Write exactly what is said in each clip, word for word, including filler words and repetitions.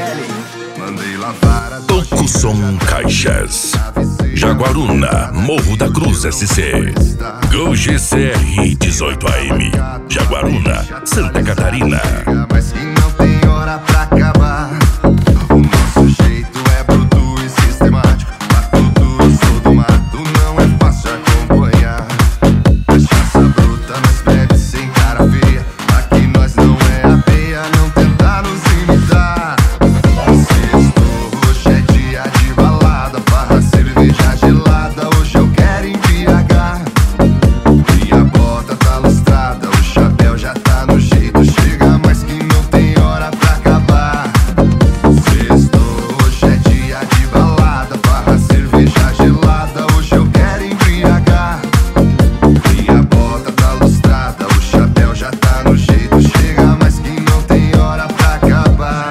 Toco Som Caixas, Jaguaruna, Morro da Cruz S C, Gol G C R dezoito A M, Jaguaruna, Santa Catarina. Mas que não tem hora pra acabar. O nosso jeito é bruto e sistemático. Mato duro, sou do mato, não é fácil acompanhar. Cachaça bruta, nós bebe sem cara feia. Aqui nós não é apeia, não tentar nos imitar. Sextou, hoje é dia de balada, barra cerveja gelada, hoje eu quero embriagar. Minha bota tá lustrada, o chapéu já tá no jeito, chega mais que não tem hora pra acabar. Sextou, hoje é dia de balada, barra cerveja gelada, hoje eu quero embriagar. Minha bota tá lustrada, o chapéu já tá no jeito, chega mais que não tem hora pra acabar.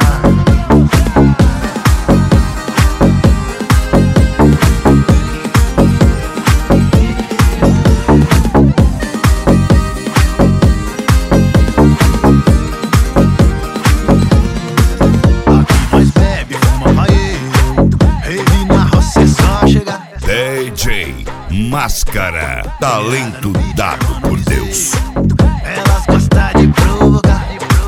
Nós bebe, fuma, vai. Rave na roça é só chegar. D J Máscara, talento dado por Deus. Elas gostam de provocar.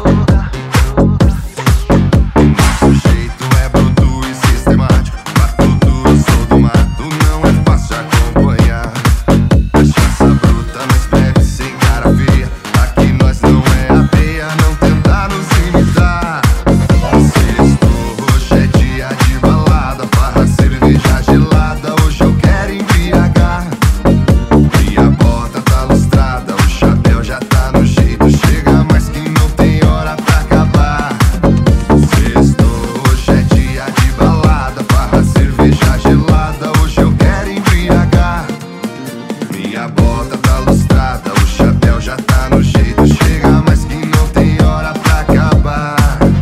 Nosso jeito é bruto e sistemático. Mato duro, sou do mato, não é fácil acompanhar. Cachaça bruta, nós bebe sem cara feia. Aqui nós não é apeia, não tentar nos imitar. Sextou, hoje é dia de balada, barra cerveja gelada, hoje eu quero embriagar. Minha bota tá lustrada, o chapéu já tá no jeito, chega mais que não tem hora pra acabar. Sextou, hoje é dia de balada, barra cerveja gelada, hoje eu quero embriagar. Minha bota tá lustrada, o chapéu já tá no jeito, chega mais que não tem hora pra acabar.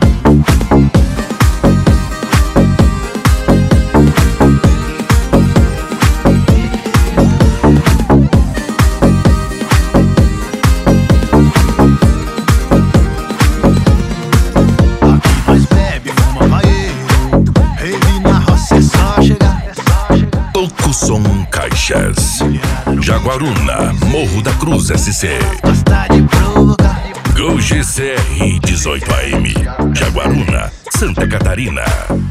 Nós bebe, fuma, vai. Rave na roça é só chegar. Toco Som Caixas, Jaguaruna, Morro da Cruz S C, Gosta de provocar. Gol G C R dezoito A M, Jaguaruna, Santa Catarina.